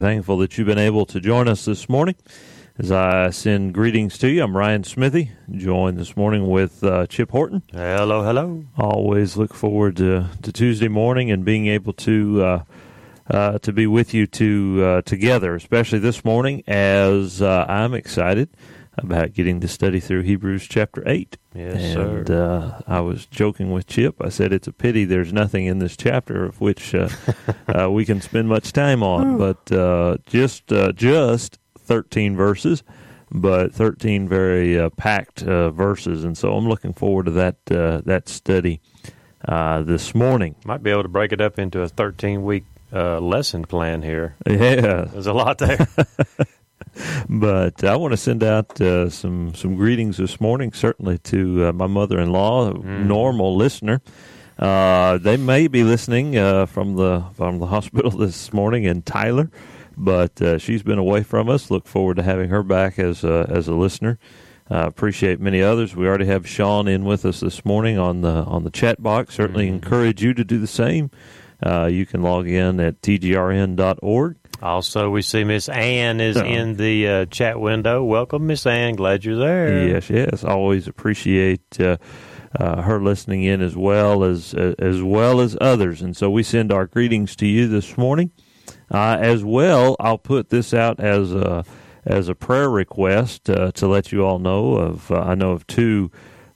Thankful that you've been able to join us this morning. As I send greetings to you, I'm Ryan Smithy, joined this morning with Chip Horton. Hello, hello. Always look forward to Tuesday morning and being able to be with you together, especially this morning, as I'm excited about getting to study through Hebrews chapter 8. Yes, and, sir. I was joking with Chip. I said it's a pity there's nothing in this chapter of which we can spend much time on, but just 13 verses, but 13 very packed verses, and so I'm looking forward to that study this morning. Might be able to break it up into a 13-week lesson plan here. Yeah. There's a lot there. But I want to send out some greetings this morning, certainly to my mother-in-law, normal listener. They may be listening from the hospital this morning in Tyler, but she's been away from us. Look forward to having her back as a listener. Appreciate many others. We already have Sean in with us this morning on the chat box. Certainly encourage you to do the same. You can log in at tgrn.org. Also, we see Miss Ann is in the chat window. Welcome, Miss Ann. Glad you're there. Yes. Always appreciate her listening in as well as others. And so we send our greetings to you this morning. As well, I'll put this out as a prayer request to let you all know of. I know of two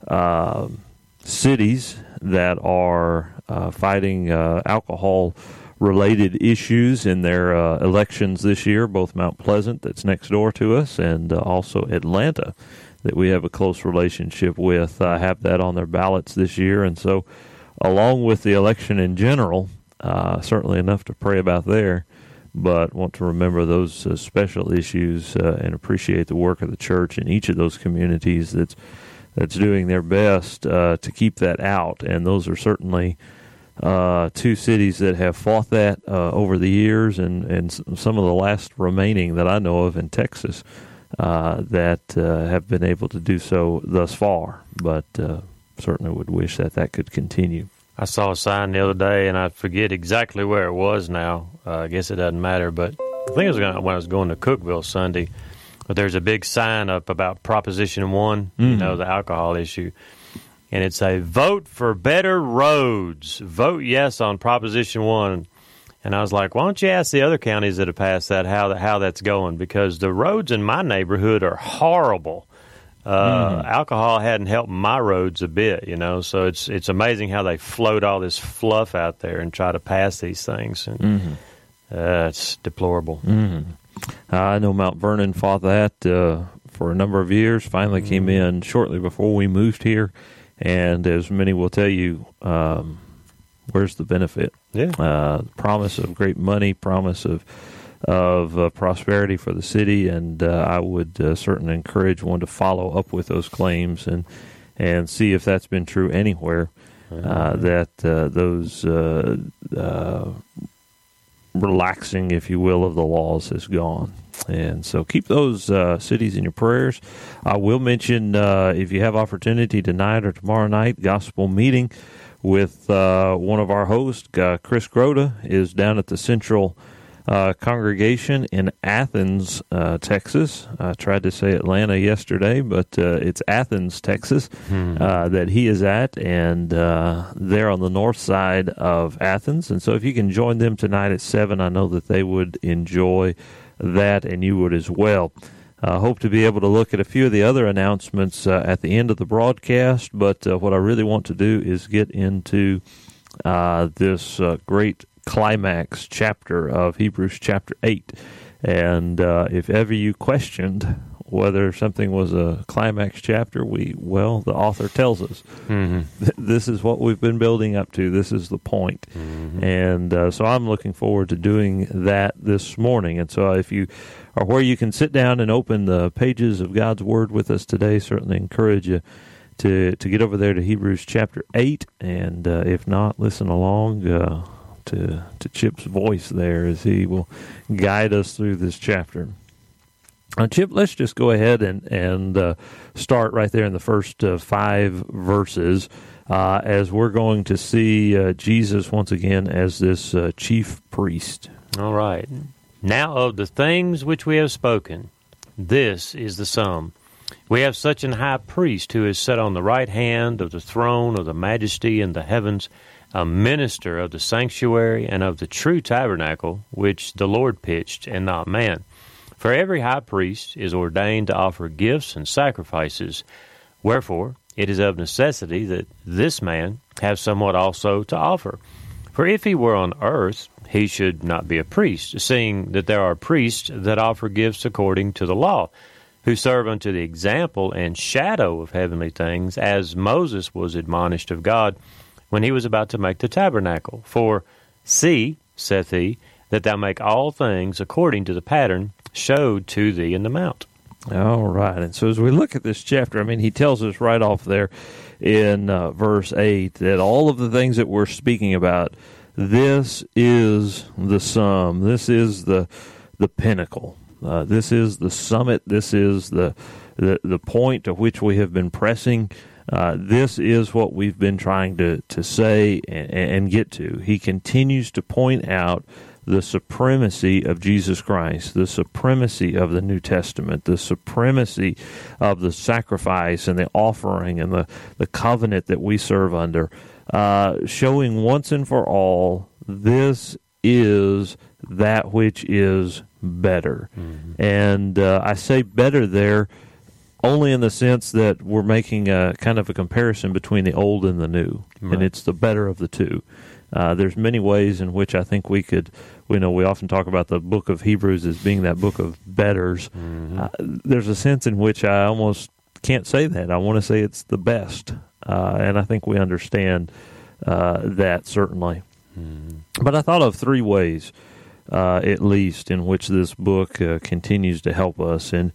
cities that are fighting alcohol-related issues in their elections this year, both Mount Pleasant, that's next door to us, and also Atlanta, that we have a close relationship with, have that on their ballots this year. And so, along with the election in general, certainly enough to pray about there, but want to remember those special issues and appreciate the work of the church in each of those communities that's doing their best to keep that out. And those are certainly two cities that have fought that over the years, and some of the last remaining that I know of in Texas that have been able to do so thus far, but certainly would wish that could continue. I saw a sign the other day, and I forget exactly where it was now. I guess it doesn't matter, but I think it was when I was going to Cookeville Sunday, but there's a big sign up about Proposition 1, the alcohol issue. And it's a vote for better roads. Vote yes on Proposition 1. And I was like, why don't you ask the other counties that have passed that how that's going? Because the roads in my neighborhood are horrible. Alcohol hadn't helped my roads a bit, So it's amazing how they float all this fluff out there and try to pass these things. And it's deplorable. I know Mount Vernon fought that for a number of years, finally came in shortly before we moved here. And as many will tell you, where's the benefit? Yeah. Promise of great money, promise of prosperity for the city, and I would certainly encourage one to follow up with those claims and see if that's been true anywhere. That those relaxing, if you will, of the laws has gone. And so keep those cities in your prayers. I will mention, if you have opportunity tonight or tomorrow night, gospel meeting with one of our hosts, Chris Groda, is down at the Central congregation in Athens, Texas. I tried to say Atlanta yesterday, but it's Athens, Texas, that he is at, and they're on the north side of Athens. And so if you can join them tonight at 7, I know that they would enjoy that, and you would as well. Hope to be able to look at a few of the other announcements at the end of the broadcast, but what I really want to do is get into this great climax chapter of Hebrews chapter 8. And if ever you questioned whether something was a climax chapter, the author tells us this is what we've been building up to. This is the point. And so I'm looking forward to doing that this morning. And so if you are where you can sit down and open the pages of God's Word with us today, certainly encourage you to get over there to Hebrews chapter 8. And if not, listen along to Chip's voice there as he will guide us through this chapter. Chip, let's just go ahead and start right there in the first 5 verses as we're going to see Jesus once again as this chief priest. All right. Now of the things which we have spoken, this is the sum. We have such an high priest who is set on the right hand of the throne of the majesty in the heavens, a minister of the sanctuary and of the true tabernacle, which the Lord pitched, and not man. For every high priest is ordained to offer gifts and sacrifices. Wherefore it is of necessity that this man have somewhat also to offer. For if he were on earth, he should not be a priest, seeing that there are priests that offer gifts according to the law, who serve unto the example and shadow of heavenly things, as Moses was admonished of God when he was about to make the tabernacle. For, see, saith he, that thou make all things according to the pattern showed to thee in the mount. All right. And so as we look at this chapter, I mean, he tells us right off there in verse 8 that all of the things that we're speaking about, this is the sum. This is the pinnacle. This is the summit. This is the point to which we have been pressing. This is what we've been trying to say and get to. He continues to point out the supremacy of Jesus Christ, the supremacy of the New Testament, the supremacy of the sacrifice and the offering and the covenant that we serve under, showing once and for all, this is that which is better. Mm-hmm. And I say better there only in the sense that we're making a kind of a comparison between the old and the new, right. And it's the better of the two. There's many ways in which I think we often talk about the book of Hebrews as being that book of betters. Mm-hmm. There's a sense in which I almost can't say that. I want to say it's the best, and I think we understand that certainly. Mm-hmm. But I thought of three ways, at least, in which this book continues to help us, and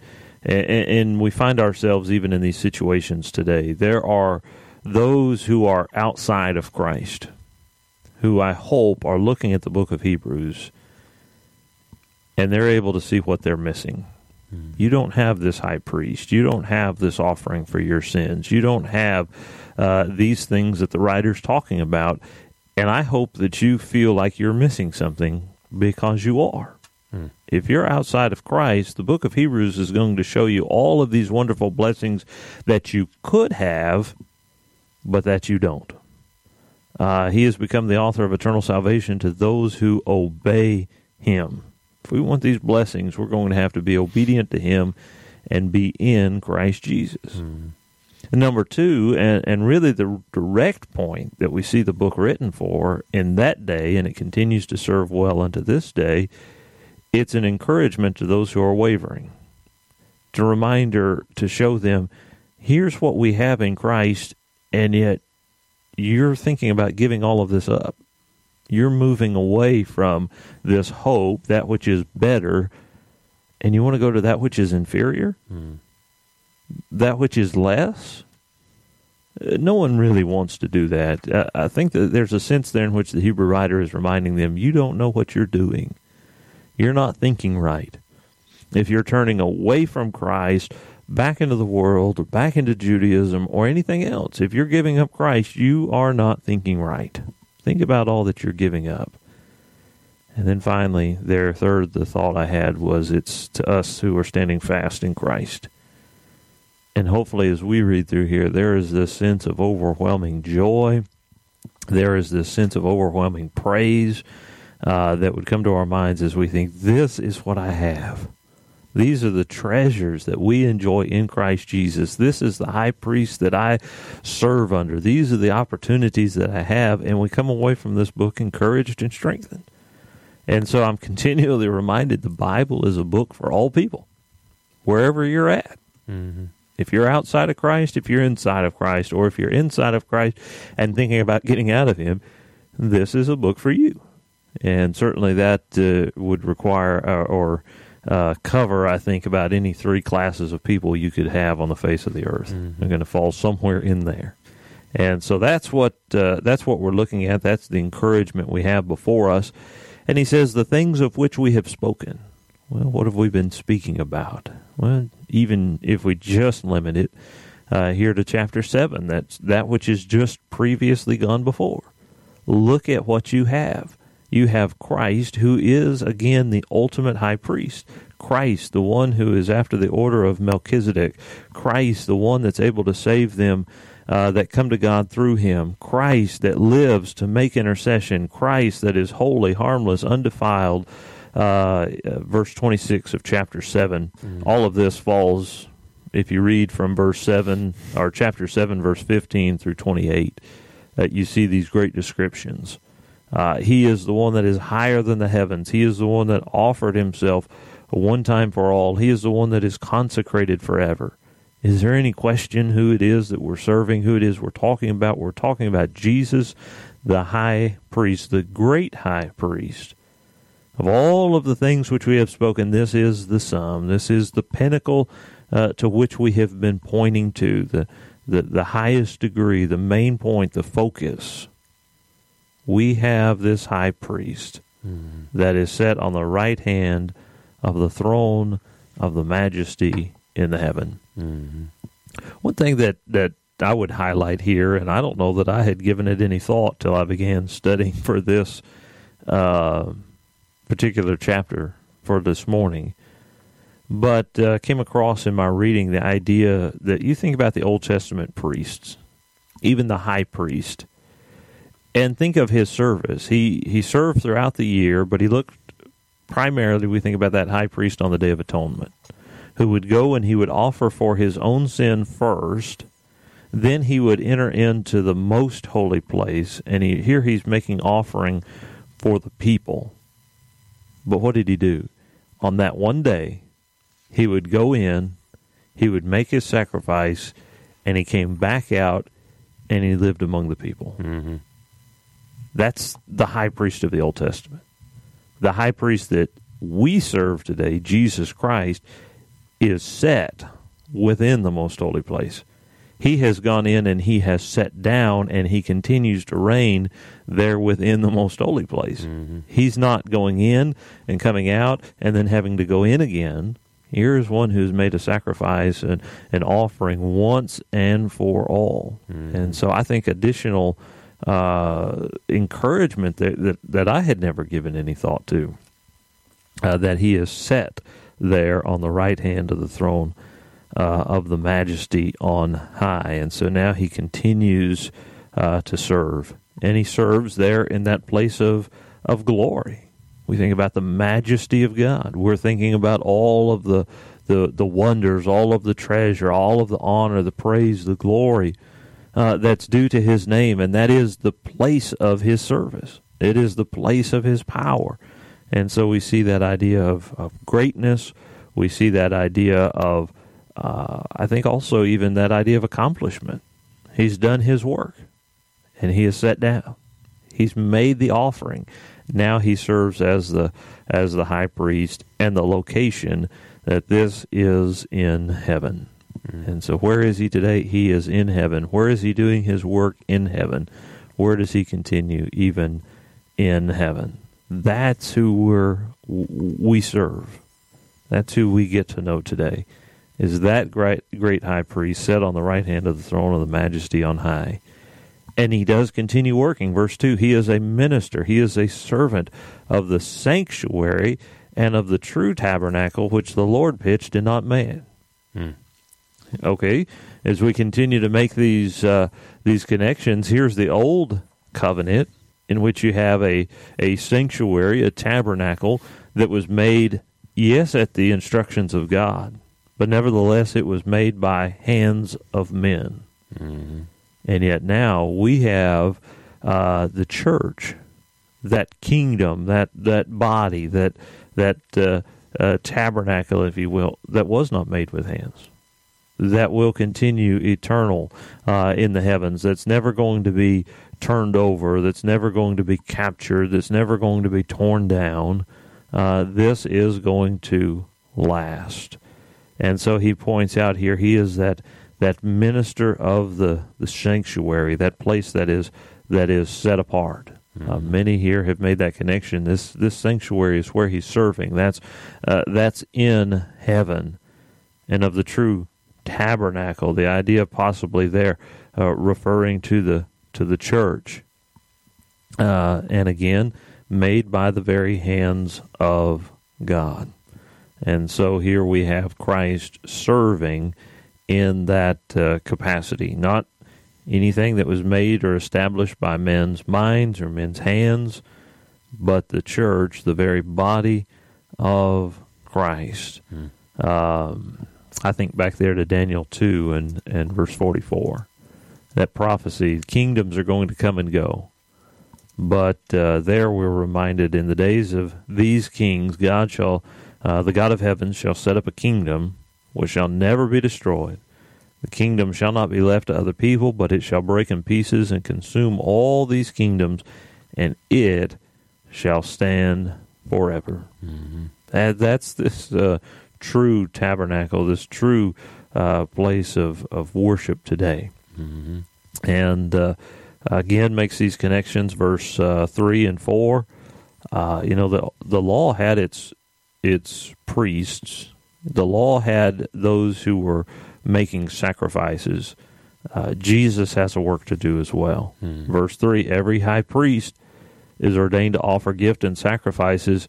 we find ourselves even in these situations today. There are those who are outside of Christ, who I hope are looking at the book of Hebrews, and they're able to see what they're missing. Mm. You don't have this high priest. You don't have this offering for your sins. You don't have these things that the writer's talking about, and I hope that you feel like you're missing something because you are. Mm. If you're outside of Christ, the book of Hebrews is going to show you all of these wonderful blessings that you could have, but that you don't. He has become the author of eternal salvation to those who obey him. If we want these blessings, we're going to have to be obedient to him and be in Christ Jesus. Mm. And number two, and really the direct point that we see the book written for in that day, and it continues to serve well unto this day, it's an encouragement to those who are wavering. It's a reminder to show them, here's what we have in Christ, and yet you're thinking about giving all of this up. You're moving away from this hope, that which is better, and you want to go to that which is inferior? Mm. That which is less? No one really wants to do that. I think that there's a sense there in which the Hebrew writer is reminding them, you don't know what you're doing. You're not thinking right. If you're turning away from Christ, back into the world, or back into Judaism, or anything else, if you're giving up Christ, you are not thinking right. Think about all that you're giving up. And then finally, the thought I had was, it's to us who are standing fast in Christ. And hopefully as we read through here, there is this sense of overwhelming joy. There is this sense of overwhelming praise that would come to our minds as we think, this is what I have. These are the treasures that we enjoy in Christ Jesus. This is the high priest that I serve under. These are the opportunities that I have, and we come away from this book encouraged and strengthened. And so I'm continually reminded the Bible is a book for all people, wherever you're at. Mm-hmm. If you're outside of Christ, if you're inside of Christ, or if you're inside of Christ and thinking about getting out of him, this is a book for you. And certainly that would require cover, I think, about any three classes of people you could have on the face of the earth. Mm-hmm. They're going to fall somewhere in there. And so that's what we're looking at. That's the encouragement we have before us. And he says, the things of which we have spoken. Well, what have we been speaking about? Well, even if we just limit it here to chapter 7, that's that which is just previously gone before. Look at what you have. you have Christ, who is, again, the ultimate high priest. Christ, the one who is after the order of Melchizedek. Christ, the one that's able to save them that come to God through him. Christ that lives to make intercession. Christ that is holy, harmless, undefiled. Verse 26 of chapter 7. All of this falls, if you read from verse 7, or chapter 7, verse 15 through 28, you see these great descriptions. He is the one that is higher than the heavens. He is the one that offered himself one time for all. He is the one that is consecrated forever. Is there any question who it is that we're serving, who it is we're talking about? We're talking about Jesus, the high priest, the great high priest. Of all of the things which we have spoken, this is the sum. This is the pinnacle to which we have been pointing to, the highest degree, the main point, the focus. We have this high priest that is set on the right hand of the throne of the majesty in the heaven. One thing that I would highlight here, and I don't know that I had given it any thought till I began studying for this particular chapter for this morning, but came across in my reading the idea that you think about the Old Testament priests, even the high priest, and think of his service. He served throughout the year, but he looked primarily, we think about that high priest on the Day of Atonement, who would go and he would offer for his own sin first, then he would enter into the most holy place, and here he's making offering for the people. But what did he do? On that one day, he would go in, he would make his sacrifice, and he came back out, and he lived among the people. That's the high priest of the Old Testament. The high priest that we serve today, Jesus Christ, is set within the most holy place. He has gone in and he has sat down, and he continues to reign there within the most holy place. He's not going in and coming out and then having to go in again. Here is one who's made a sacrifice and an offering once and for all. And so I think additional encouragement that I had never given any thought to, that he is set there on the right hand of the throne of the majesty on high. And so now he continues to serve, and he serves there in that place of glory. We think about the majesty of God. We're thinking about all of the wonders, all of the treasure, all of the honor, the praise, the glory that's due to his name, and that is the place of his service. It is the place of his power. And so we see that idea of greatness. We see that idea of, I think also even that idea of accomplishment. He's done his work, and he has sat down. He's made the offering. Now he serves as the high priest, and the location that this is in heaven. And so where is he today? He is in heaven. Where is he doing his work? In heaven. Where does he continue? Even in heaven. That's who we serve. That's who we get to know today, is that great high priest set on the right hand of the throne of the majesty on high. And he does continue working. Verse 2, he is a minister. He is a servant of the sanctuary and of the true tabernacle which the Lord pitched and not man. Okay, as we continue to make these connections, here's the old covenant in which you have a sanctuary, a tabernacle that was made, yes, at the instructions of God, but nevertheless it was made by hands of men. And yet now we have the church, that kingdom, that body, that tabernacle, if you will, that was not made with hands, that will continue eternal in the heavens, that's never going to be turned over, that's never going to be captured, that's never going to be torn down. This is going to last. And so he points out here, he is that minister of the sanctuary, that place that is set apart. Many here have made that connection. This sanctuary is where he's serving. That's in heaven. And of the true tabernacle, the idea possibly there referring to the church. And again, made by the very hands of God. And so here we have Christ serving in that capacity, not anything that was made or established by men's minds or men's hands, but the church, the very body of Christ. I think back there to Daniel 2 and verse 44. That prophecy, kingdoms are going to come and go. But there we're reminded, in the days of these kings, God shall, the God of heaven shall set up a kingdom which shall never be destroyed. The kingdom shall not be left to other people, but it shall break in pieces and consume all these kingdoms, and it shall stand forever. That's this true tabernacle, this true place of worship today. And again, makes these connections, verse 3 and 4. The law had its priests. The law had those who were making sacrifices. Jesus has a work to do as well. Verse 3, every high priest is ordained to offer gift and sacrifices,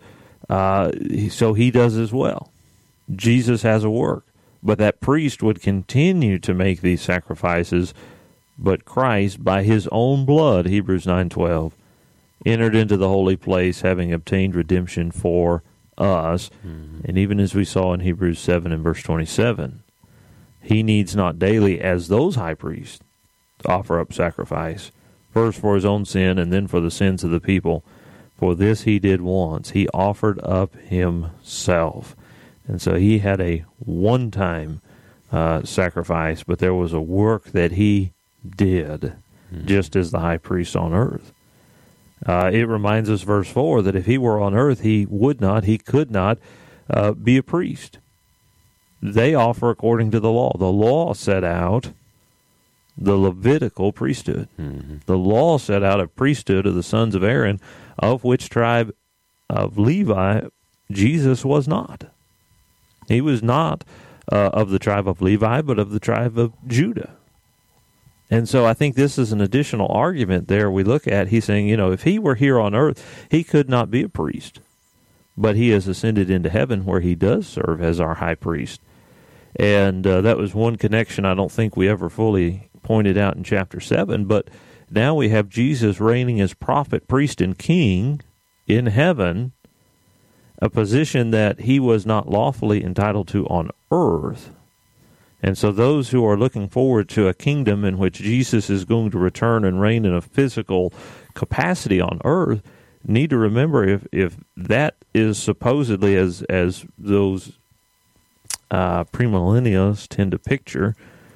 so he does as well. Jesus has a work, but that priest would continue to make these sacrifices, but Christ, by his own blood, Hebrews 9:12, entered into the holy place, having obtained redemption for us. And even as we saw in Hebrews 7 and verse 27, he needs not daily, as those high priests, to offer up sacrifice, first for his own sin and then for the sins of the people. For this he did once. He offered up himself. And so he had a one-time sacrifice, but there was a work that he did, just as the high priest on earth. It reminds us, verse 4, that if he were on earth, he could not be a priest. They offer according to the law. The law set out the Levitical priesthood. The law set out a priesthood of the sons of Aaron, of which tribe of Levi Jesus was not. He was not of the tribe of Levi, but of the tribe of Judah. And so I think this is an additional argument there we look at. He's saying, if he were here on earth, he could not be a priest. But he has ascended into heaven where he does serve as our high priest. And that was one connection I don't think we ever fully pointed out in chapter 7. But now we have Jesus reigning as prophet, priest, and king in heaven, a position that he was not lawfully entitled to on earth. And so those who are looking forward to a kingdom in which Jesus is going to return and reign in a physical capacity on earth need to remember, if that is supposedly, as those premillennialists tend to picture,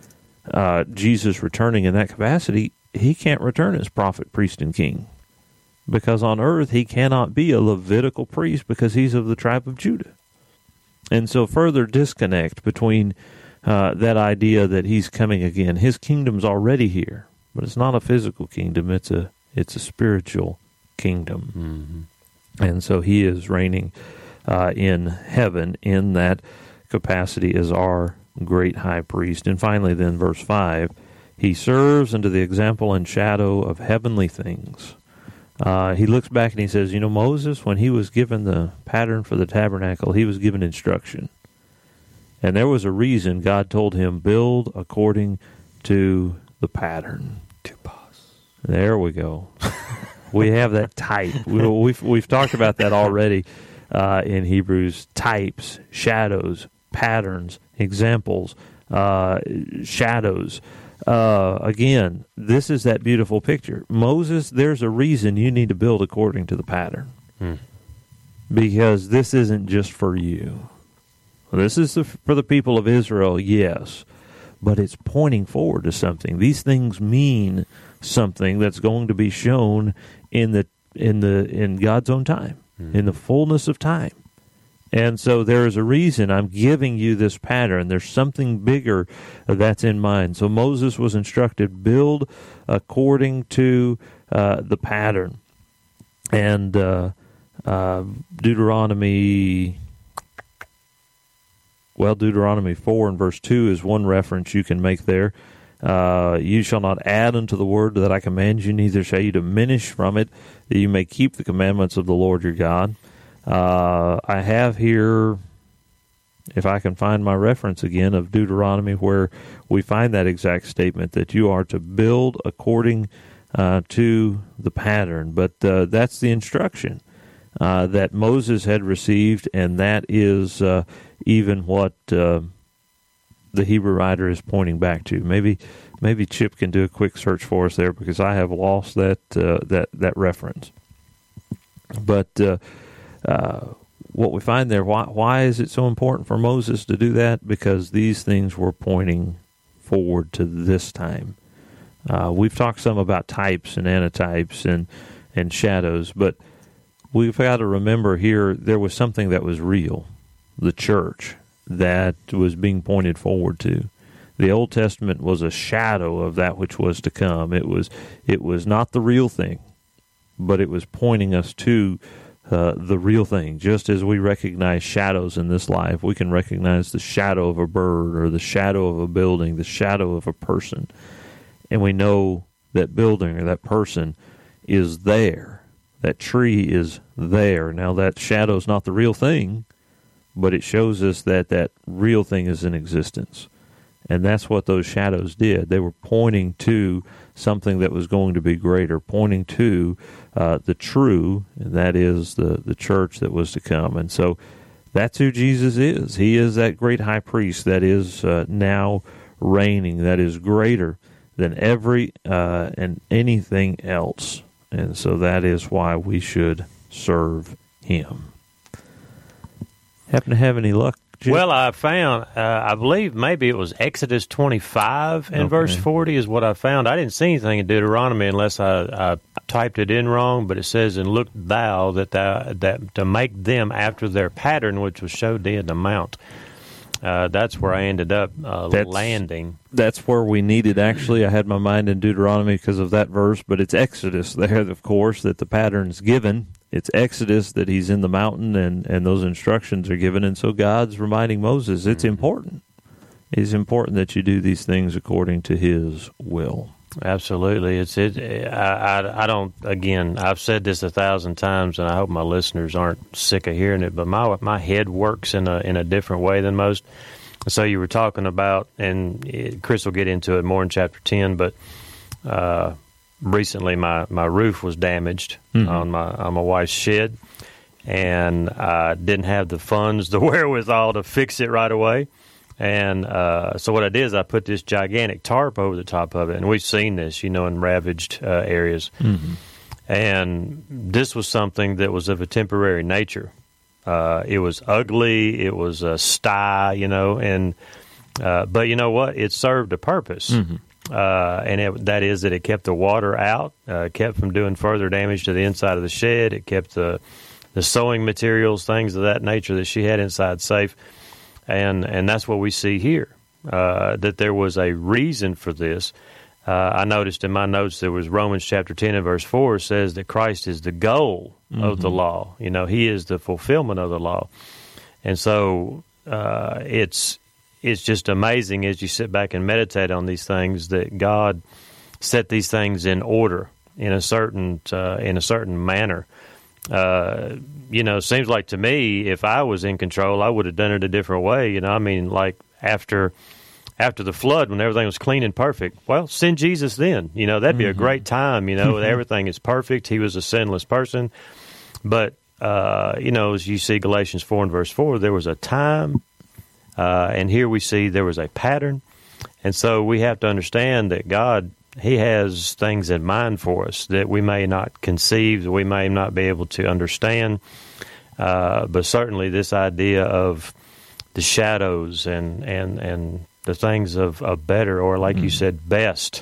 Jesus returning in that capacity, he can't return as prophet, priest, and king. Because on earth he cannot be a Levitical priest because he's of the tribe of Judah. And so further disconnect between that idea that he's coming again. His kingdom's already here, but it's not a physical kingdom. It's a spiritual kingdom. And so he is reigning in heaven in that capacity as our great high priest. And finally then, verse 5, he serves unto the example and shadow of heavenly things. He looks back and he says, Moses, when he was given the pattern for the tabernacle, he was given instruction. And there was a reason God told him, build according to the pattern. There we go. We have that type. We've talked about that already in Hebrews. Types, shadows, patterns, examples, shadows. Again, this is that beautiful picture. Moses, there's a reason you need to build according to the pattern. Because this isn't just for you. This is for the people of Israel, yes, but it's pointing forward to something. These things mean something that's going to be shown in God's own time, in the fullness of time. And so there is a reason I'm giving you this pattern. There's something bigger that's in mind. So Moses was instructed, build according to the pattern. And Deuteronomy 4 and verse 2 is one reference you can make there. You shall not add unto the word that I command you, neither shall you diminish from it, that you may keep the commandments of the Lord your God. I have here, if I can find my reference again, of Deuteronomy, where we find that exact statement that you are to build according to the pattern. But that's the instruction that Moses had received, and that is even what the Hebrew writer is pointing back to. Maybe Chip can do a quick search for us there, because I have lost that reference. But what we find there, why is it so important for Moses to do that? Because these things were pointing forward to this time. We've talked some about types and antitypes and shadows, but we've got to remember here there was something that was real, the church, that was being pointed forward to. The Old Testament was a shadow of that which was to come. It was not the real thing, but it was pointing us to the real thing. Just as we recognize shadows in this life, we can recognize the shadow of a bird or the shadow of a building, the shadow of a person, and we know that building or that person is there. That tree is there. Now, that shadow is not the real thing, but it shows us that that real thing is in existence. And that's what those shadows did. They were pointing to something that was going to be greater, pointing to the true, and that is the church that was to come. And so that's who Jesus is. He is that great high priest that is now reigning, that is greater than every and anything else. And so that is why we should serve him. Happen to have any luck, Jim? Well, I found, I believe maybe it was Exodus 25 and verse 40 is what I found. I didn't see anything in Deuteronomy unless I typed it in wrong, but it says, "And look thou that to make them after their pattern, which was showed thee in the mount." That's where I ended up landing. That's where we needed, actually. I had my mind in Deuteronomy because of that verse, but it's Exodus there, of course, that the pattern's given. It's Exodus that he's in the mountain and those instructions are given. And so God's reminding Moses, it's important. It's important that you do these things according to his will. Absolutely. I don't, again, I've said this 1,000 times, and I hope my listeners aren't sick of hearing it, but my head works in a different way than most. So you were talking about, and Chris will get into it more in chapter 10, but recently my roof was damaged on my wife's shed, and I didn't have the funds, the wherewithal to fix it right away. And so what I did is I put this gigantic tarp over the top of it, and we've seen this, in ravaged areas. Mm-hmm. And this was something that was of a temporary nature. It was ugly, it was a sty, and but you know what? It served a purpose. Mm-hmm. That is that it kept the water out, kept from doing further damage to the inside of the shed. It kept the sewing materials, things of that nature that she had inside safe. And that's what we see here, that there was a reason for this. I noticed in my notes there was Romans chapter 10 and verse 4 says that Christ is the goal of the law. He is the fulfillment of the law. And so it's just amazing as you sit back and meditate on these things that God set these things in order in a certain manner. Seems like to me, if I was in control, I would have done it a different way. Like after the flood, when everything was clean and perfect, well, send Jesus then. That'd be a great time, everything is perfect. He was a sinless person. But, as you see Galatians 4 and verse 4, there was a time, and here we see there was a pattern. And so we have to understand that God, He has things in mind for us that we may not conceive, that we may not be able to understand. But certainly this idea of the shadows and the things of better, or like you said, best,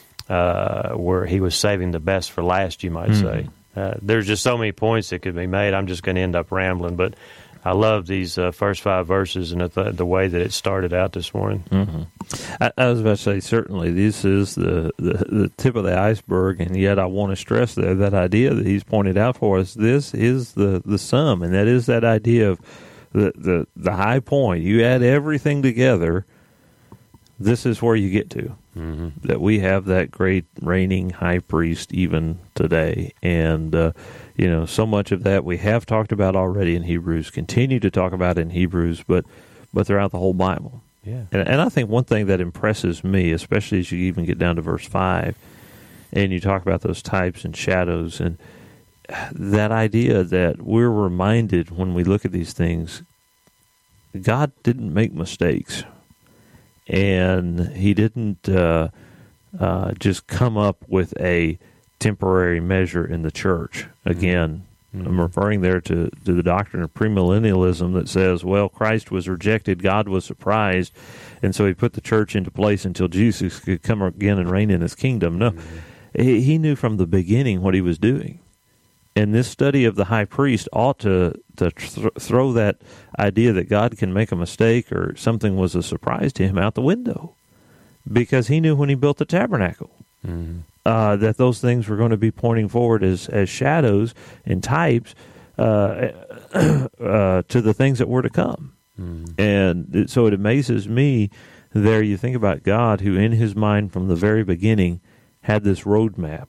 where He was saving the best for last, you might say. There's just so many points that could be made. I'm just going to end up rambling, but I love these first 5 verses and the way that it started out this morning. Mm-hmm. I was about to say, certainly, this is the tip of the iceberg, and yet I want to stress that idea that he's pointed out for us. This is the sum, and that is that idea of the high point. You add everything together, this is where you get to. That we have that great reigning high priest even today. And, so much of that we have talked about already in Hebrews, continue to talk about in Hebrews, but throughout the whole Bible. Yeah. And I think one thing that impresses me, especially as you even get down to verse 5, and you talk about those types and shadows, and that idea that we're reminded when we look at these things, God didn't make mistakes. And he didn't just come up with a temporary measure in the church. Again, I'm referring there to the doctrine of premillennialism that says, well, Christ was rejected, God was surprised, and so he put the church into place until Jesus could come again and reign in his kingdom. No, he knew from the beginning what he was doing. And this study of the high priest ought to throw that idea that God can make a mistake or something was a surprise to him out the window, because he knew when he built the tabernacle that those things were going to be pointing forward as shadows and types to the things that were to come. And so it amazes me there. You think about God, who in his mind from the very beginning had this roadmap,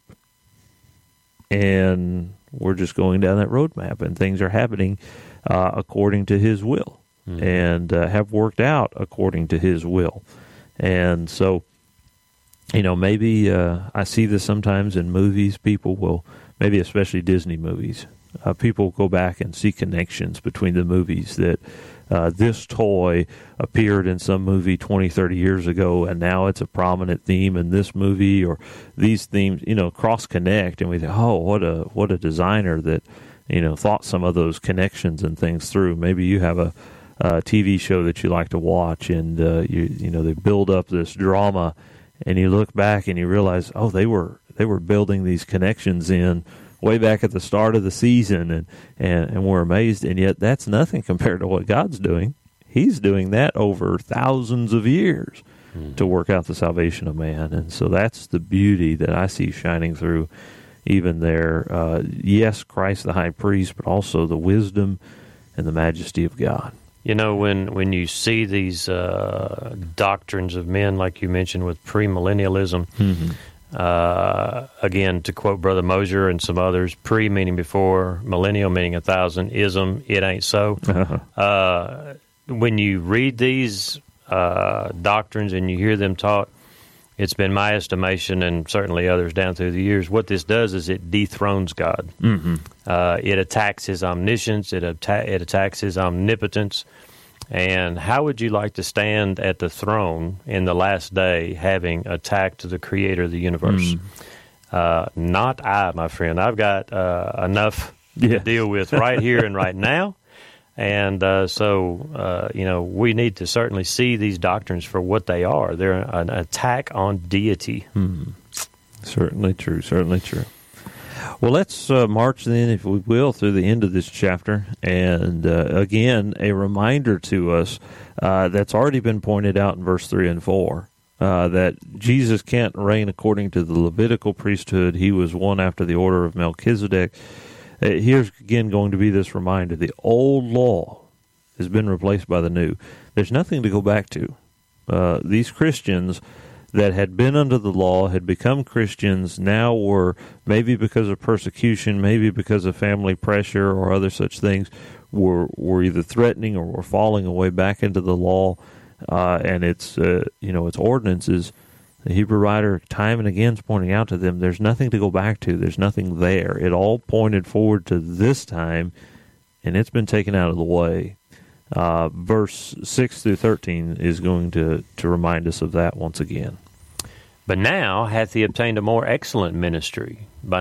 and we're just going down that roadmap, and things are happening according to his will, and have worked out according to his will. And so, maybe I see this sometimes in movies. People will, maybe especially Disney movies, people go back and see connections between the movies, that this toy appeared in some movie 20, 30 years ago, and now it's a prominent theme in this movie, or these themes, cross-connect, and we think, oh, what a designer that, thought some of those connections and things through. Maybe you have a TV show that you like to watch, and they build up this drama, and you look back and you realize, oh, they were building these connections in way back at the start of the season, and we're amazed, and yet that's nothing compared to what God's doing. He's doing that over thousands of years to work out the salvation of man, and so that's the beauty that I see shining through even there. Yes, Christ the high priest, but also the wisdom and the majesty of God. When you see these doctrines of men, like you mentioned with premillennialism, again, to quote Brother Mosier and some others, pre meaning before, millennial meaning 1,000, ism, it ain't so. When you read these doctrines and you hear them taught, it's been my estimation, and certainly others down through the years, what this does is it dethrones God. It attacks his omniscience, it attacks his omnipotence. And how would you like to stand at the throne in the last day having attacked the creator of the universe? Not I, my friend. I've got enough to deal with right here and right now. And so we need to certainly see these doctrines for what they are. They're an attack on deity. Certainly true, certainly true. Well, let's march then, if we will, through the end of this chapter. And again, a reminder to us that's already been pointed out in verse 3 and 4, that Jesus can't reign according to the Levitical priesthood. He was one after the order of Melchizedek. Here's again going to be this reminder. The old law has been replaced by the new. There's nothing to go back to. These Christians that had been under the law, had become Christians, now were, maybe because of persecution, maybe because of family pressure or other such things, were either threatening or were falling away back into the law and its ordinances. The Hebrew writer time and again is pointing out to them, there's nothing to go back to. There's nothing there. It all pointed forward to this time, and it's been taken out of the way. Verse 6 through 13 is going to remind us of that once again. But now hath he obtained a more excellent ministry, by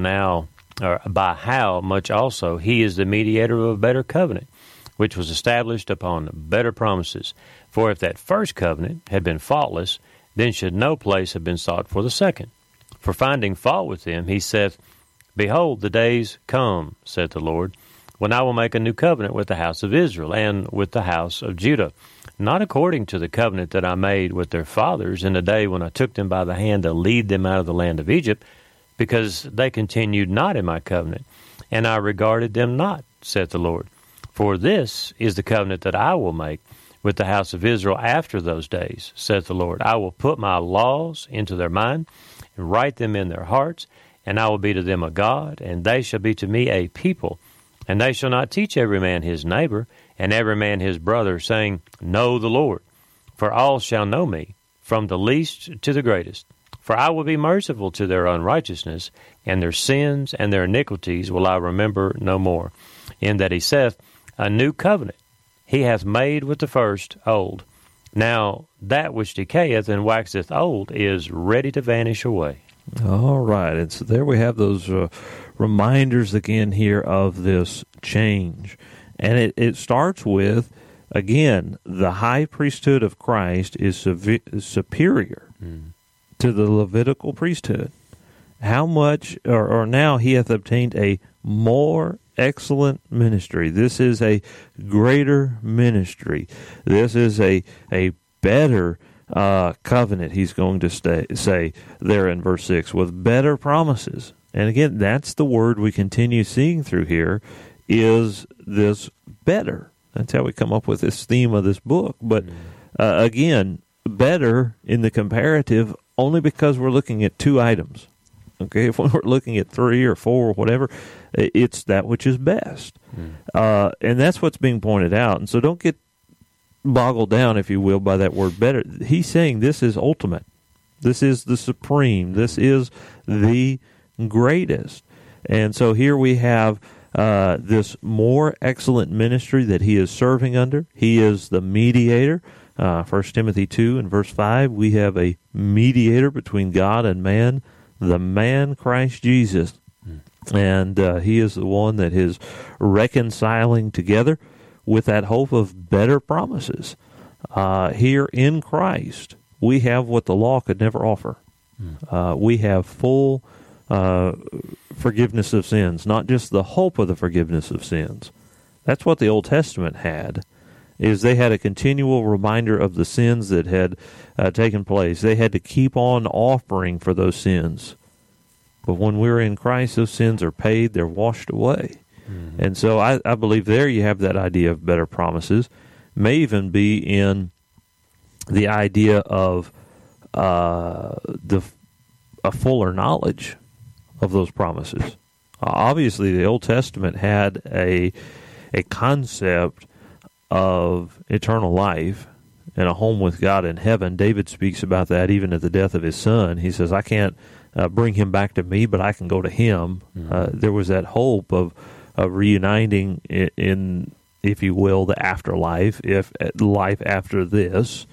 how much also he is the mediator of a better covenant, which was established upon better promises. For if that first covenant had been faultless, then should no place have been sought for the second. For finding fault with them, he saith, Behold, the days come, saith the Lord, when I will make a new covenant with the house of Israel and with the house of Judah, not according to the covenant that I made with their fathers in the day when I took them by the hand to lead them out of the land of Egypt, because they continued not in my covenant, and I regarded them not, saith the Lord. For this is the covenant that I will make with the house of Israel after those days, saith the Lord. I will put my laws into their mind, and write them in their hearts, and I will be to them a God, and they shall be to me a people. And they shall not teach every man his neighbor, and every man his brother, saying, Know the Lord. For all shall know me, from the least to the greatest. For I will be merciful to their unrighteousness, and their sins and their iniquities will I remember no more. In that he saith, A new covenant he hath made with the first old. Now that which decayeth and waxeth old is ready to vanish away. All right, and so there we have those reminders again here of this change. And it starts with, again, the high priesthood of Christ is superior to the Levitical priesthood. How much, or now he hath obtained a more excellent ministry. This is a greater ministry. This is a better covenant, he's going to say there in verse 6, with better promises. And again, that's the word we continue seeing through here, is this better. That's how we come up with this theme of this book. But again, better in the comparative only because we're looking at two items. Okay, if we're looking at 3 or 4 or whatever, it's that which is best. And that's what's being pointed out. And so don't get boggled down, if you will, by that word better. He's saying this is ultimate. This is the supreme. This is the greatest. And so here we have this more excellent ministry that he is serving under. He is the mediator. 1 Timothy 2 and verse 5, we have a mediator between God and man, the man Christ Jesus. And he is the one that is reconciling together with that hope of better promises. Here in Christ, we have what the law could never offer. We have full forgiveness of sins, not just the hope of the forgiveness of sins. That's what the Old Testament had, is they had a continual reminder of the sins that had taken place. They had to keep on offering for those sins. But when we're in Christ, those sins are paid, they're washed away. And so I believe there you have that idea of better promises. May even be in the idea of a fuller knowledge of those promises. Obviously, the Old Testament had a concept of eternal life and a home with God in heaven. David speaks about that even at the death of his son. He says, I can't bring him back to me, but I can go to him. There was that hope of reuniting in, if you will, the afterlife, if life after this,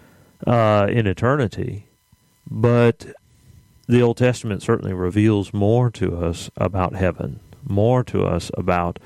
in eternity. But the Old Testament certainly reveals more to us about heaven, more to us about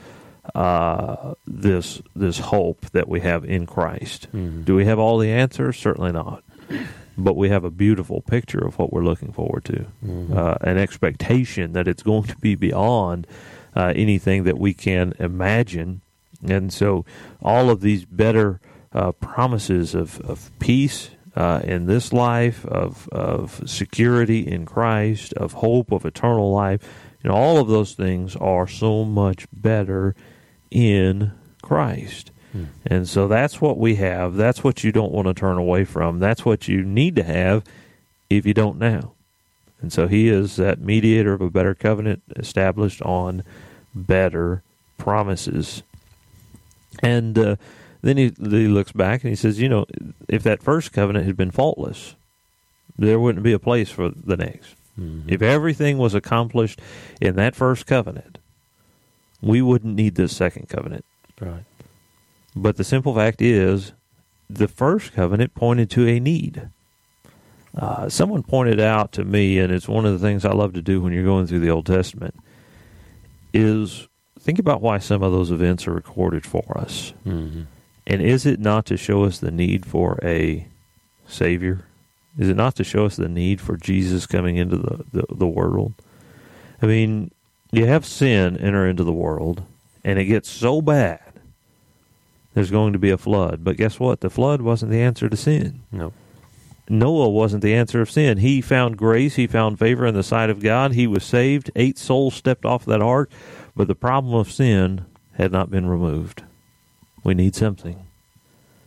this hope that we have in Christ. Do we have all the answers? Certainly not. But we have a beautiful picture of what we're looking forward to, an expectation that it's going to be beyond anything that we can imagine. And so all of these better promises of peace in this life, of security in Christ, of hope of eternal life, all of those things are so much better in Christ. And so that's what we have. That's what you don't want to turn away from. That's what you need to have if you don't now. And so he is that mediator of a better covenant established on better promises. And then he looks back and he says, if that first covenant had been faultless, there wouldn't be a place for the next. If everything was accomplished in that first covenant, we wouldn't need this second covenant. Right. But the simple fact is, the first covenant pointed to a need. Someone pointed out to me, and it's one of the things I love to do when you're going through the Old Testament, is think about why some of those events are recorded for us. And is it not to show us the need for a Savior? Is it not to show us the need for Jesus coming into the world? I mean, you have sin enter into the world, and it gets so bad, there's going to be a flood. But guess what? The flood wasn't the answer to sin. No. Noah wasn't the answer of sin. He found grace. He found favor in the sight of God. He was saved. 8 souls stepped off that ark. But the problem of sin had not been removed. We need something.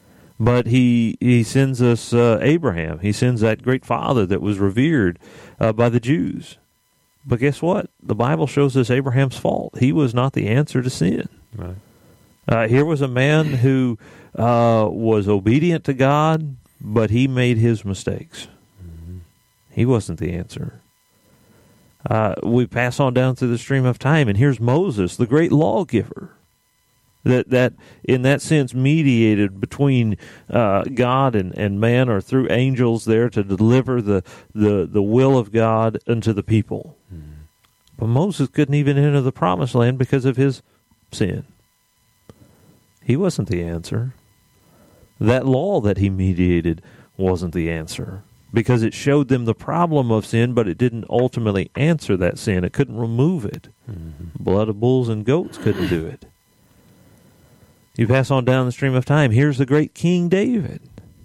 But he sends us Abraham. He sends that great father that was revered by the Jews. But guess what? The Bible shows us Abraham's fault. He was not the answer to sin. Right. Here was a man who was obedient to God, but he made his mistakes. Mm-hmm. He wasn't the answer. We pass on down through the stream of time, and here's Moses, the great lawgiver, that in that sense mediated between God and man, or through angels there to deliver the will of God unto the people. Mm-hmm. But Moses couldn't even enter the promised land because of his sin. He wasn't the answer. That law that he mediated wasn't the answer, because it showed them the problem of sin, but it didn't ultimately answer that sin. It couldn't remove it. Mm-hmm. Blood of bulls and goats couldn't do it. You pass on down the stream of time. Here's the great King David.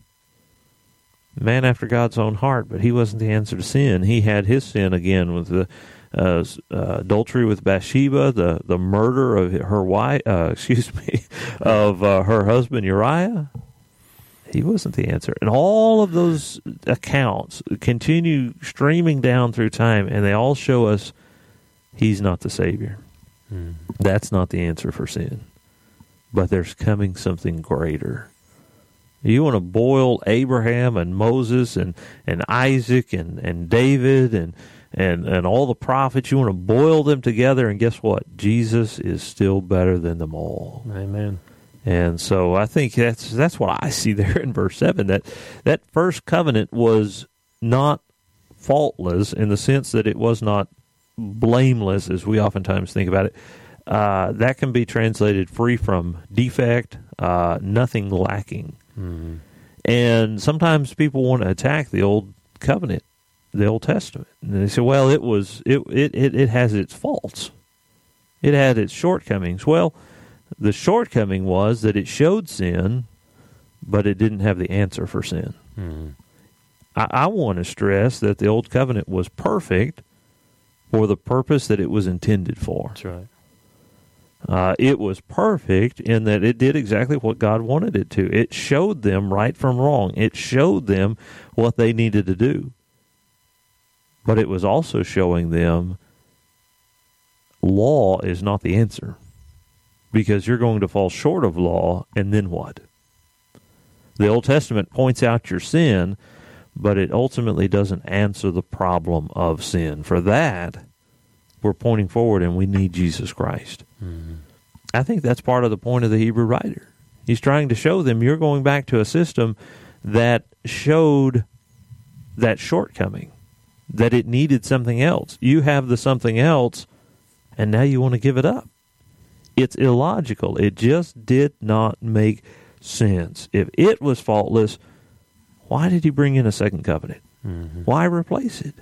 Man after God's own heart, but he wasn't the answer to sin. He had his sin again with the adultery with Bathsheba, the murder of her wife, of her husband Uriah. He wasn't the answer. And all of those accounts continue streaming down through time, and they all show us he's not the Savior. Mm. That's not the answer for sin. But there's coming something greater. You want to boil Abraham and Moses and Isaac and David and all the prophets, you want to boil them together, and guess what? Jesus is still better than them all. Amen. And so I think that's what I see there in verse 7, that first covenant was not faultless in the sense that it was not blameless, as we oftentimes think about it. That can be translated free from defect, nothing lacking. Mm-hmm. And sometimes people want to attack the old covenant, the Old Testament, and they say, well, it has its faults. It had its shortcomings. Well, the shortcoming was that it showed sin, but it didn't have the answer for sin. Mm-hmm. I want to stress that the Old Covenant was perfect for the purpose that it was intended for. That's right. It was perfect in that it did exactly what God wanted it to. It showed them right from wrong. It showed them what they needed to do. But it was also showing them law is not the answer, because you're going to fall short of law, and then what? The Old Testament points out your sin, but it ultimately doesn't answer the problem of sin. For that, we're pointing forward, and we need Jesus Christ. Mm-hmm. I think that's part of the point of the Hebrew writer. He's trying to show them you're going back to a system that showed that shortcoming, that it needed something else. You have the something else, and now you want to give it up. It's illogical. It just did not make sense. If it was faultless, why did he bring in a second covenant? Mm-hmm. Why replace it?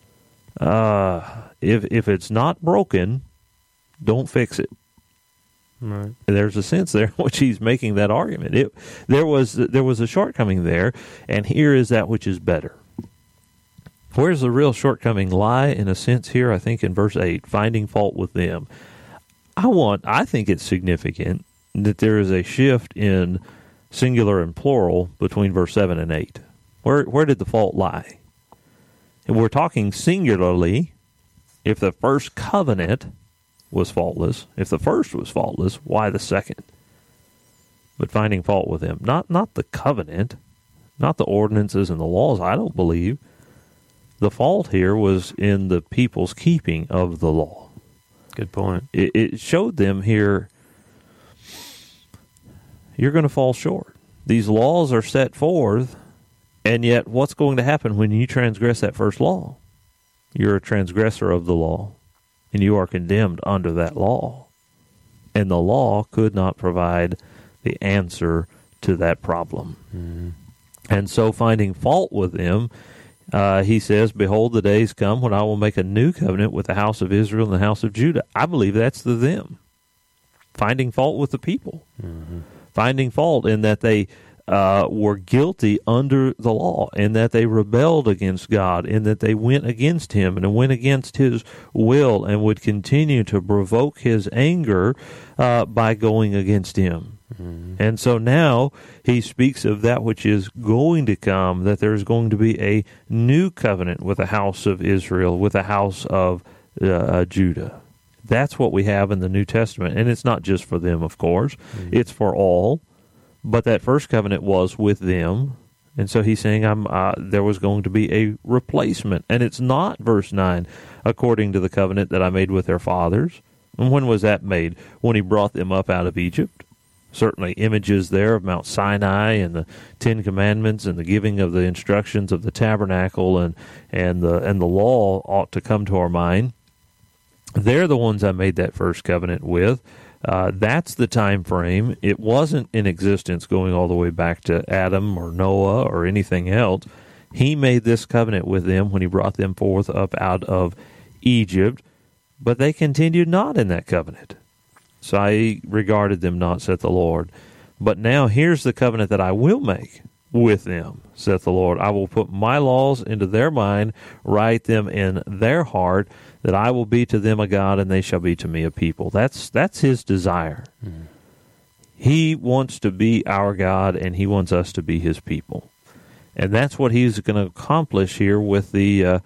If it's not broken, don't fix it. Right. There's a sense there in which he's making that argument. There was a shortcoming there, and here is that which is better. Where's the real shortcoming lie? In a sense here, I think in verse 8, finding fault with them. I think it's significant that there is a shift in singular and plural between verse 7 and 8. Where did the fault lie? And we're talking singularly. If the first covenant was faultless, if the first was faultless, why the second? But finding fault with them. Not the covenant, not the ordinances and the laws, I don't believe. The fault here was in the people's keeping of the law. Good point. It showed them here, you're going to fall short. These laws are set forth, and yet what's going to happen when you transgress that first law? You're a transgressor of the law, and you are condemned under that law. And the law could not provide the answer to that problem. Mm-hmm. And so finding fault with them, he says, behold, the days come when I will make a new covenant with the house of Israel and the house of Judah. I believe that's the them. Finding fault with the people. Mm-hmm. Finding fault in that they were guilty under the law, and that they rebelled against God, and that they went against him and went against his will and would continue to provoke his anger by going against him. Mm-hmm. And so now he speaks of that which is going to come, that there's going to be a new covenant with the house of Israel, with the house of Judah. That's what we have in the New Testament. And it's not just for them, of course. Mm-hmm. It's for all. But that first covenant was with them. And so he's saying there was going to be a replacement. And it's not, verse 9, according to the covenant that I made with their fathers. And when was that made? When he brought them up out of Egypt. Certainly images there of Mount Sinai and the Ten Commandments and the giving of the instructions of the tabernacle and the law ought to come to our mind. They're the ones I made that first covenant with. That's the time frame. It wasn't in existence going all the way back to Adam or Noah or anything else. He made this covenant with them when he brought them forth up out of Egypt, but they continued not in that covenant. So I regarded them not, saith the Lord. But now here's the covenant that I will make with them, saith the Lord. I will put my laws into their mind, write them in their heart, that I will be to them a God, and they shall be to me a people. That's his desire. Mm-hmm. He wants to be our God, and he wants us to be his people. And that's what he's going to accomplish here with the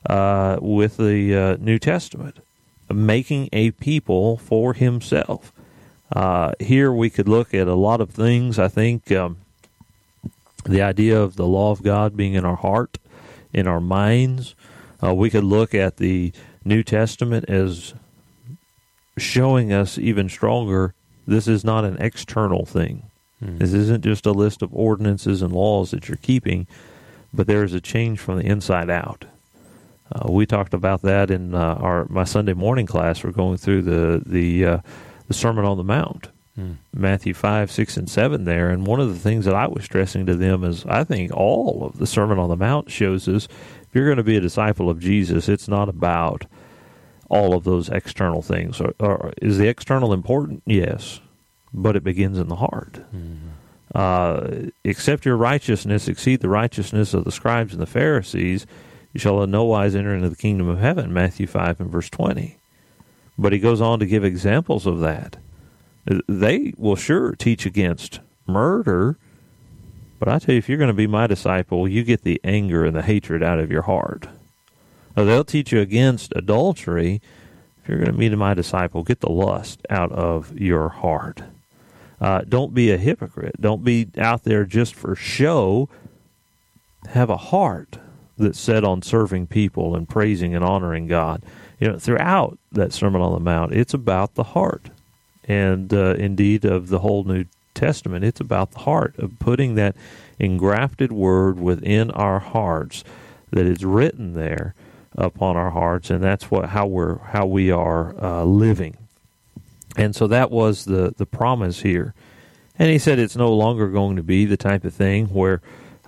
New Testament. Making a people for himself. Here we could look at a lot of things. I think the idea of the law of God being in our heart, in our minds. We could look at the New Testament as showing us even stronger this is not an external thing. Mm. This isn't just a list of ordinances and laws that you're keeping, but there is a change from the inside out. We talked about that in my Sunday morning class. We're going through the Sermon on the Mount, Matthew 5, 6, and 7 there. And one of the things that I was stressing to them is I think all of the Sermon on the Mount shows us if you're going to be a disciple of Jesus, it's not about all of those external things. Or is the external important? Yes, but it begins in the heart. Mm-hmm. Except your righteousness exceed the righteousness of the scribes and the Pharisees, you shall in no wise enter into the kingdom of heaven, Matthew 5 and verse 20. But he goes on to give examples of that. They will sure teach against murder, but I tell you, if you're going to be my disciple, you get the anger and the hatred out of your heart. They'll teach you against adultery. If you're going to be my disciple, get the lust out of your heart. Don't be a hypocrite. Don't be out there just for show. Have a heart that's set on serving people and praising and honoring God. You know, throughout that Sermon on the Mount, it's about the heart. And indeed, of the whole New Testament, it's about the heart, of putting that engrafted word within our hearts that is written there upon our hearts, and that's how we are living. And so that was the promise here. And he said it's no longer going to be the type of thing where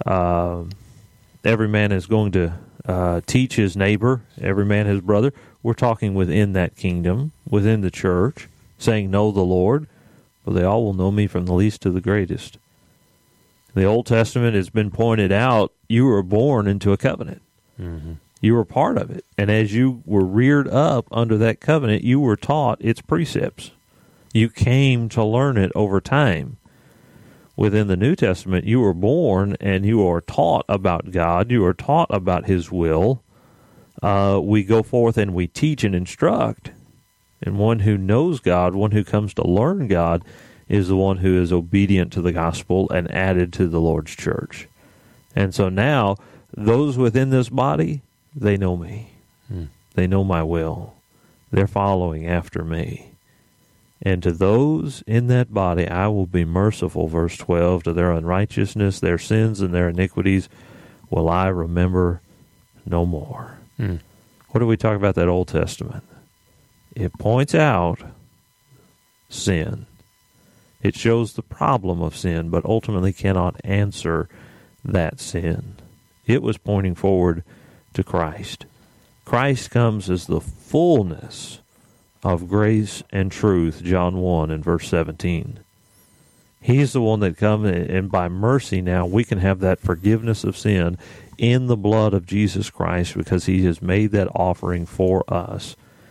every man is going to teach his neighbor, every man his brother. We're talking within that kingdom, within the church, saying, know the Lord, for they all will know me from the least to the greatest. The Old Testament has been pointed out, you were born into a covenant. Mm-hmm. You were part of it. And as you were reared up under that covenant, you were taught its precepts. You came to learn it over time. Within the New Testament, you were born and you are taught about God. You are taught about his will. We go forth and we teach and instruct. And one who knows God, one who comes to learn God, is the one who is obedient to the gospel and added to the Lord's church. And so now, those within this body, they know me. They know my will. They're following after me. And to those in that body I will be merciful, verse 12, to their unrighteousness, their sins, and their iniquities will I remember no more. What do we talk about that Old Testament? It points out sin. It shows the problem of sin, but ultimately cannot answer that sin. It was pointing forward to Christ. Christ comes as the fullness of grace and truth, John 1 and verse 17. He's the one that comes, and by mercy now we can have that forgiveness of sin in the blood of Jesus Christ because he has made that offering for us.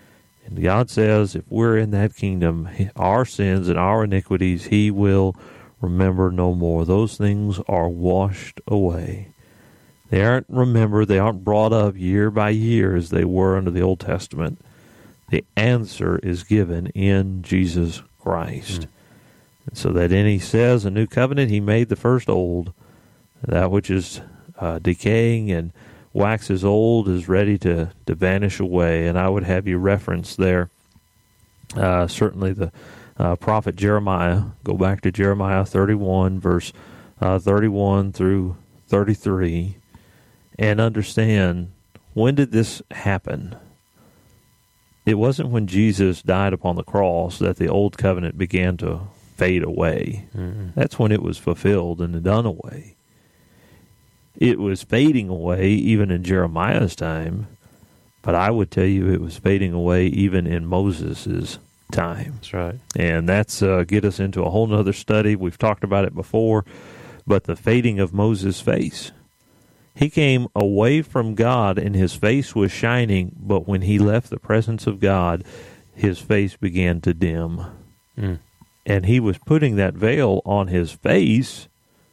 And God says if we're in that kingdom, our sins and our iniquities He will remember no more. Those things are washed away. They aren't remembered. They aren't brought up year by year as they were under the Old Testament. The answer is given in Jesus Christ. And so that in He says, a new covenant He made the first old. That which is decaying and waxes old is ready to vanish away. And I would have you reference there certainly the prophet Jeremiah. Go back to Jeremiah 31, verse 31 through 33, and understand, when did this happen? It wasn't when Jesus died upon the cross that the old covenant began to fade away. Mm-hmm. That's when it was fulfilled and done away. It was fading away even in Jeremiah's time, but I would tell you it was fading away even in Moses' time. That's right. And that's get us into a whole nother study. We've talked about it before, but the fading of Moses' face. He came away from God and his face was shining, but when he left the presence of God, his face began to dim. Mm. And he was putting that veil on his face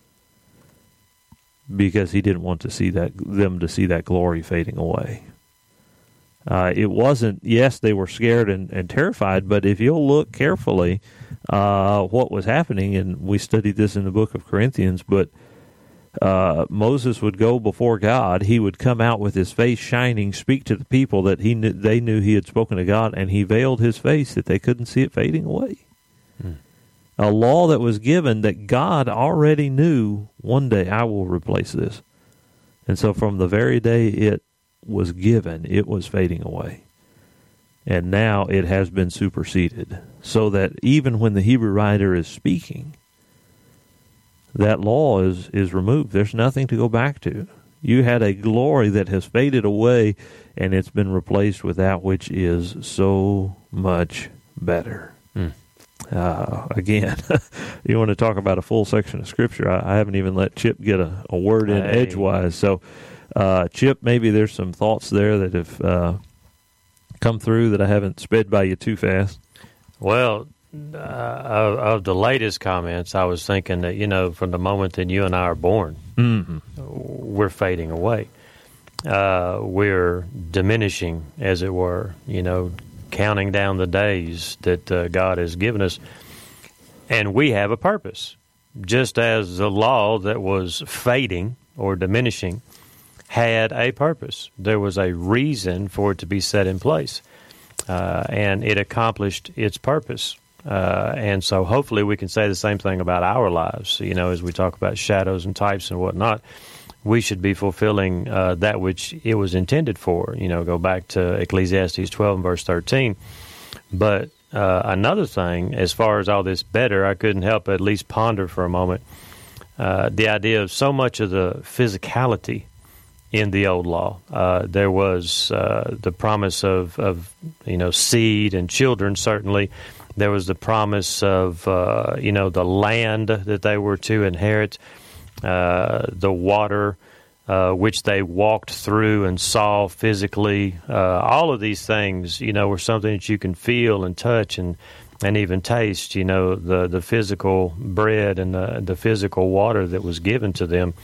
because he didn't want to see them to see that glory fading away. It wasn't, yes, they were scared and terrified, but if you'll look carefully what was happening, and we studied this in the book of Corinthians, but Moses would go before God. He would come out with his face shining, speak to the people that they knew he had spoken to God, and he veiled his face that they couldn't see it fading away. Mm. A law that was given that God already knew, one day I will replace this. And so from the very day it was given, it was fading away. And now it has been superseded. So that even when the Hebrew writer is speaking, that law is removed. There's nothing to go back to. You had a glory that has faded away, and it's been replaced with that which is so much better. Mm. Again, you want to talk about a full section of Scripture. I haven't even let Chip get a word in edgewise. So, Chip, maybe there's some thoughts there that have come through that I haven't sped by you too fast. Well, of the latest comments, I was thinking that, from the moment that you and I are born, mm-hmm. we're fading away. We're diminishing, as it were, counting down the days that God has given us. And we have a purpose. Just as the law that was fading or diminishing had a purpose. There was a reason for it to be set in place. And it accomplished its purpose. And so hopefully we can say the same thing about our lives. As we talk about shadows and types and whatnot, we should be fulfilling that which it was intended for. Go back to Ecclesiastes 12 and verse 13. But another thing, as far as all this better, I couldn't help but at least ponder for a moment the idea of so much of the physicality in the old law. There was the promise of seed and children, certainly. There was the promise of, the land that they were to inherit, the water which they walked through and saw physically. All of these things, were something that you can feel and touch and even taste, the physical bread and the physical water that was given to them.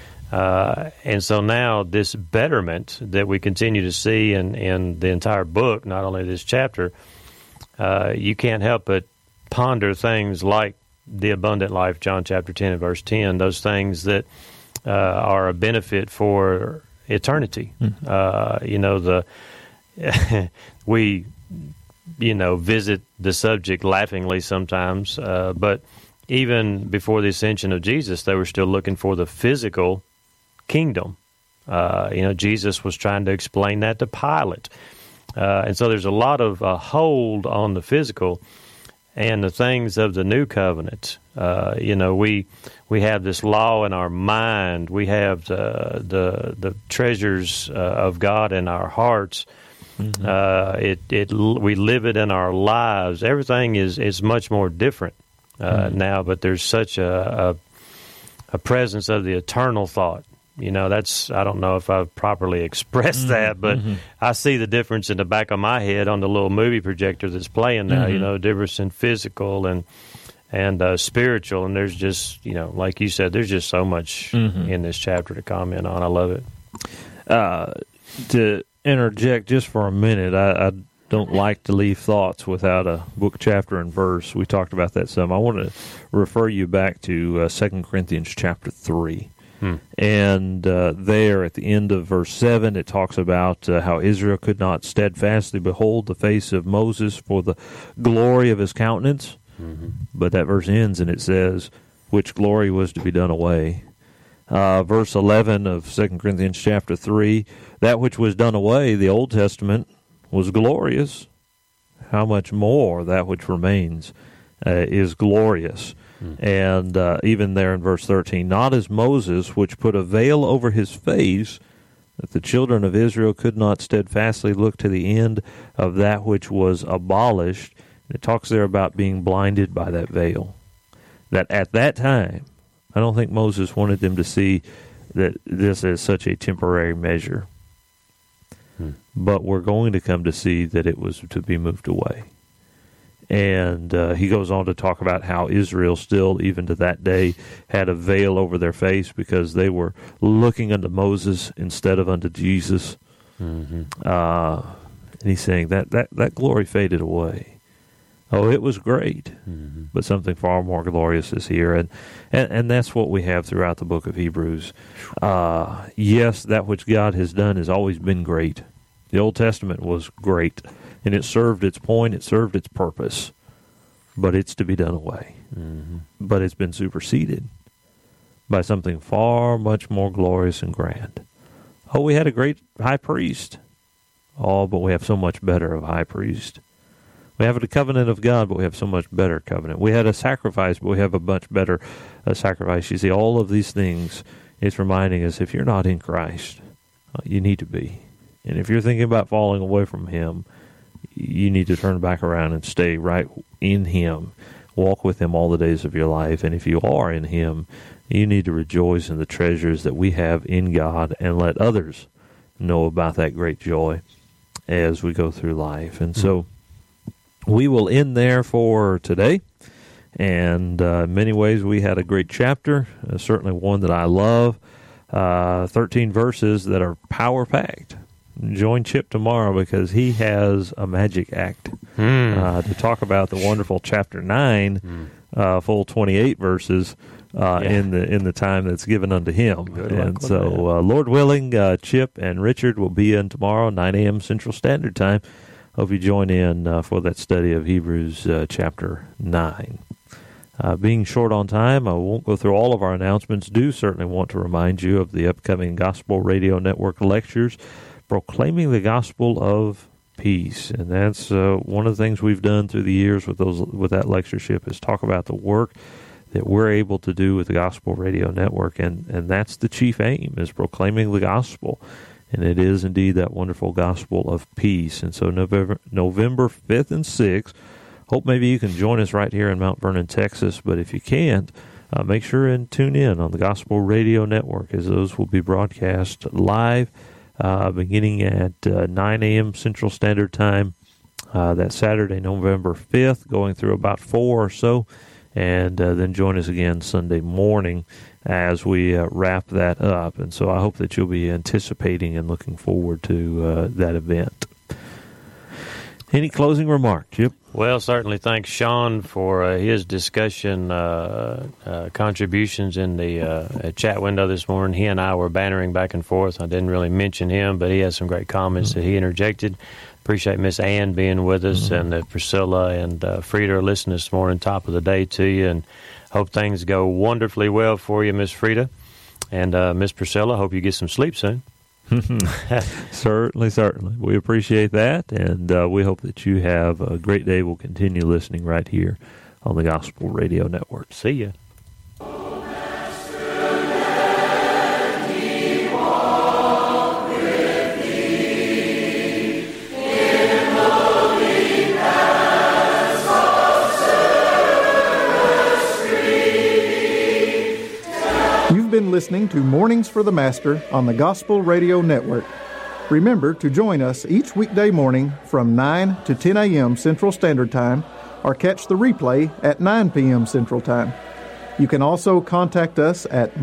And so now this betterment that we continue to see in the entire book, not only this chapter, you can't help but ponder things like the abundant life, John chapter 10 and verse 10, those things that are a benefit for eternity. Mm-hmm. We, visit the subject laughingly sometimes, but even before the ascension of Jesus, they were still looking for the physical kingdom. Jesus was trying to explain that to Pilate. And so there's a lot of hold on the physical and the things of the new covenant. We have this law in our mind. We have the treasures of God in our hearts. Mm-hmm. We live it in our lives. Everything is much more different now, but there's such a presence of the eternal thought that's, I don't know if I've properly expressed that, but I see the difference in the back of my head on the little movie projector that's playing now, the difference in physical and spiritual. And there's just, like you said, there's just so much in this chapter to comment on. I love it. To interject just for a minute, I don't like to leave thoughts without a book, chapter, and verse. We talked about that some. I want to refer you back to 2 Corinthians chapter 3. And there at the end of verse 7, it talks about how Israel could not steadfastly behold the face of Moses for the glory of his countenance. But that verse ends and it says, which glory was to be done away. Verse 11 of 2 Corinthians chapter 3, that which was done away, the Old Testament, was glorious. How much more that which remains is glorious. And even there in verse 13, not as Moses, which put a veil over his face, that the children of Israel could not steadfastly look to the end of that which was abolished. It talks there about being blinded by that veil. That at that time, I don't think Moses wanted them to see that this as such a temporary measure. But we're going to come to see that it was to be moved away. And he goes on to talk about how Israel still, even to that day, had a veil over their face because they were looking unto Moses instead of unto Jesus. And he's saying that glory faded away. Oh, it was great, but something far more glorious is here. And that's what we have throughout the book of Hebrews. Yes, that which God has done has always been great. The Old Testament was great, and it served its point, it served its purpose, but it's to be done away. But it's been superseded by something far much more glorious and grand. Oh, we had a great high priest. Oh, but we have so much better of a high priest. We have a covenant of God, but we have so much better covenant. We had a sacrifice, but we have a much better sacrifice. You see, all of these things, it's reminding us, if you're not in Christ, you need to be. And if you're thinking about falling away from Him, you need to turn back around and stay right in Him. Walk with Him all the days of your life. And if you are in Him, you need to rejoice in the treasures that we have in God and let others know about that great joy as we go through life. And so we will end there for today. And in many ways, we had a great chapter, certainly one that I love. 13 verses that are power-packed. Join Chip tomorrow because he has a magic act to talk about the wonderful chapter 9, full 28 verses in the time that's given unto him. And so, Lord willing, Chip and Richard will be in tomorrow, 9 a.m. Central Standard Time. Hope you join in for that study of Hebrews chapter 9. Being short on time, I won't go through all of our announcements. Do certainly want to remind you of the upcoming Gospel Radio Network lectures, Proclaiming the Gospel of Peace. And that's one of the things we've done through the years with that lectureship is talk about the work that we're able to do with the Gospel Radio Network. And that's the chief aim, is proclaiming the gospel. And it is indeed that wonderful gospel of peace. And so November 5th and 6th, hope maybe you can join us right here in Mount Vernon, Texas. But if you can't, make sure and tune in on the Gospel Radio Network, as those will be broadcast live beginning at 9 a.m. Central Standard Time that Saturday, November 5th, going through about 4 or so. And then join us again Sunday morning as we wrap that up. And so I hope that you'll be anticipating and looking forward to that event. Any closing remarks, Chip? Well, certainly thanks Sean for his discussion contributions in the chat window this morning. He and I were bantering back and forth. I didn't really mention him, but he has some great comments that he interjected. Appreciate Miss Ann being with us, and Priscilla and Frida are listening this morning. Top of the day to you, and hope things go wonderfully well for you, Miss Frida. And Miss Priscilla, hope you get some sleep soon. Certainly. We appreciate that, and we hope that you have a great day. We'll continue listening right here on the Gospel Radio Network. See ya. You've been listening to Mornings for the Master on the Gospel Radio Network. Remember to join us each weekday morning from 9 to 10 a.m. Central Standard Time, or catch the replay at 9 p.m. Central Time. You can also contact us at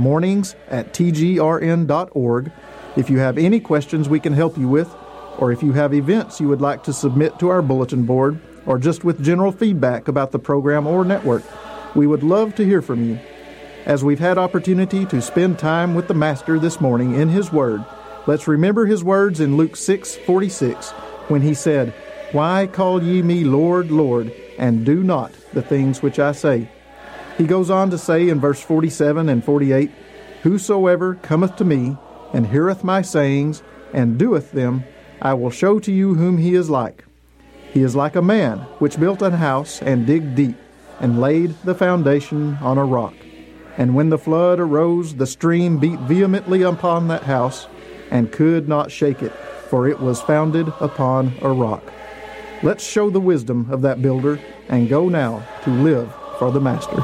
mornings@tgrn.org if you have any questions we can help you with, or if you have events you would like to submit to our bulletin board, or just with general feedback about the program or network. We would love to hear from you. As we've had opportunity to spend time with the Master this morning in His Word, let's remember His words in Luke 6:46, when He said, "Why call ye me Lord, Lord, and do not the things which I say?" He goes on to say in verse 47 and 48, "Whosoever cometh to me, and heareth my sayings, and doeth them, I will show to you whom he is like. He is like a man which built an house, and digged deep, and laid the foundation on a rock. And when the flood arose, the stream beat vehemently upon that house, and could not shake it, for it was founded upon a rock." Let's show the wisdom of that builder, and go now to live for the Master.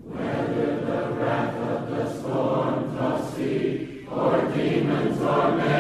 Demons are made.